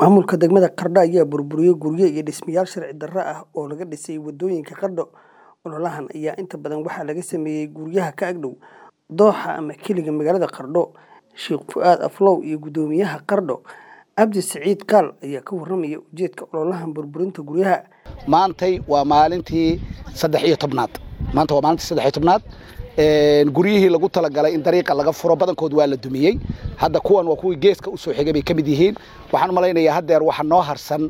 Maamulka degmada Qardho ayaa burburiyay guryo iyo dhismayaal sharci darro ah oo laga dhisay wadooyinka Qardho. Ololahan ayaa inta badan waxaa laga sameeyay guryaha ka agdhow dooxa ama kiliga magaalada Qardho. Sheekh Fuaad Aflow iyo Gudoomiyaha Qardho Cabdi Saciid Kaal ayaa ka warramaya ujeedka ololahan burburinta guryaha. maantay waa maalintii 13aad guryihii lagu talagalay in dariiqa laga furo badankood waa la dumiyay. Hadda kuwan waa kuwii geeska u soo xigay bay kamid yihiin. Waxaan malaynayaa hadeer waxa noo harsan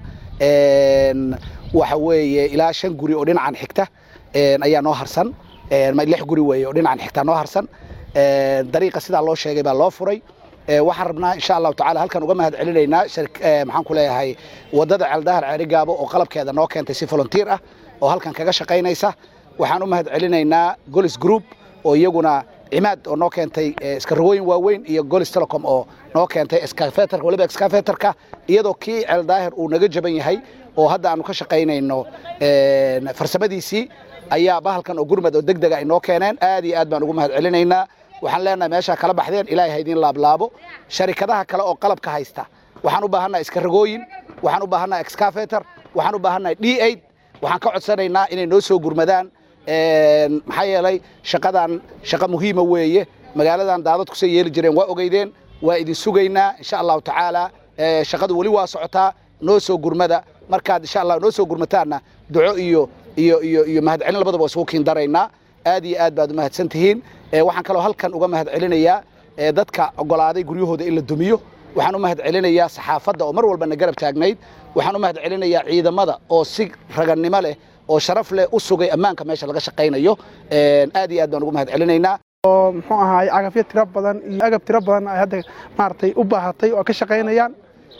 waxa weeye ilaa 5 guri oo dhinacan xigta ayaa noo harsan. 6 guri weeye oo dhinacan xigta noo harsan. dariiqa sida loo sheegay baa loo furay. waxaan rabnaa insha Allah taala halkan uga mahad celinaynaa maxaan ku leeyahay wadada Ceeldahar Ceerigaabo oo qalabkeeda noo keentay si volunteer ah oo halkan kaga shaqeynaysa. waxaan u mahad celinaynaa Golis Group oo iyaguna cimaad oo noo keentay iska rogooyin waaweyn iyo Golis Telecom oo noo keentay excavator waliba excavatorka iyadoo kii Ceeldahar uu naga jaban yahay oo hadda aanu ka shaqeynayno farsamadiisii ayaa bahalkan oo gurmad oo degdeg ah noo keeneen. aad iyo aad baan ugu mahad celinaynaa. waxaan leenahay meesha kala baxdeen ilaahay ha idin laablaabo. sharikadaha kale oo qalabka haysta waxaan u baahanahay iska rogooyin, waxaan u baahanahay excavator, waxaan u baahanahay D8. waxaan ka codsanaynaa inay noo soo gurmadaan maxaa yeelay shaqadan shaqo muhiim weeye. magaaladan daadadku say yeeli jireen waa ogeydeen. waa idin sugaynaa insha Allah taala. shaqadu wali waa socotaa. noo soo gurmada markaad insha Allah noo soo gurmataana duco iyo mahad celin labadaba isku kiin daraynaa. aad iyo aad baad u mahadsantihiin. waxaan kaloo halkan uga mahad celinayaa dadka ogolaaday guryahooda in la dumiyo. waxaan u mahad celinayaa saxaafadda oo mar walba na garab taagnayd. waxaan u mahad celinayaa ciidamada oo si raganimo leh oo sharaf leh u sugay ammaanka meesha laga shaqeynayo. aad iyo aad baan ugu mahad celinaynaa. oo muxuu ahaay agafyo tiro badan iyo agab tiro badan ay hadda maartay u baahatay oo ka shaqeynayaan.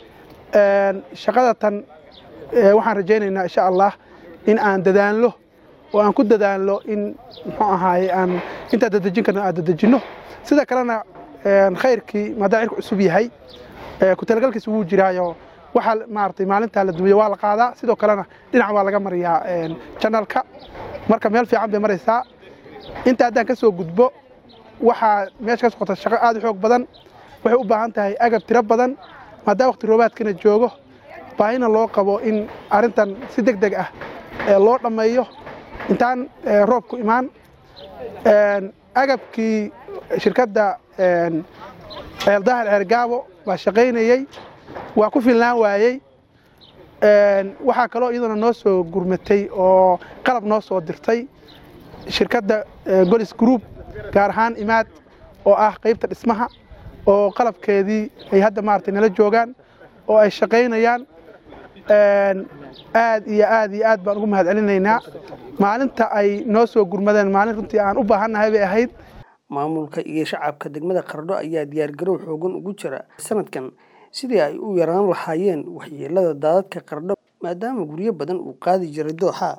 shaqada tan waxaan rajaynaynaa insha Allah in aan dadaalno oo aan ku dadaalno in muxuu ahaay aan inta dadajin karno aan dadajino. sida kalena khayrkii madaacirku cusub yahay ku talagalkiisu wuu jiraayo waxa maartay maalinta la dumiyo waa la qaadaa. sidoo kalena dhinac waa laga mariyaa channelka marka meel fiican bay maraysaa. inta hadaan ka soo gudbo waxa meesha ka socota shaqo aad u xoog badan. waxay u baahan tahay agab tiro badan maadaama waqti roobaadkana joogo baahina loo qabo in arintan si degdeg ah loo dhameeyo intaan roobku imaan. agabkii shirkadda Ceeldahar Ceerigaabo waa shaqeynayay waa ku filnaan waayay. waxaa kaloo iyadana noo soo gurmatay oo qalab noo soo dirtay shirkadda Golis Group gaar ahaan imaad oo ah qaybta dhismaha oo qalabkeedii ay hadda maartay nala joogaan oo ay shaqeynayaan. aad iyo aad baan ugu mahad celinaynaa. maalinta ay noo soo gurmadeen maalin runtii aan u baahanahay bay ahayd. Maamulka iyo shacabka degmada Qardho ayaa diyaar garow xoogan ugu jira sanadkan sidii ay u yaraan lahaayeen waxyeelada daadadka Qardho maadaama guryo badan uu qaadi jiray dooxa.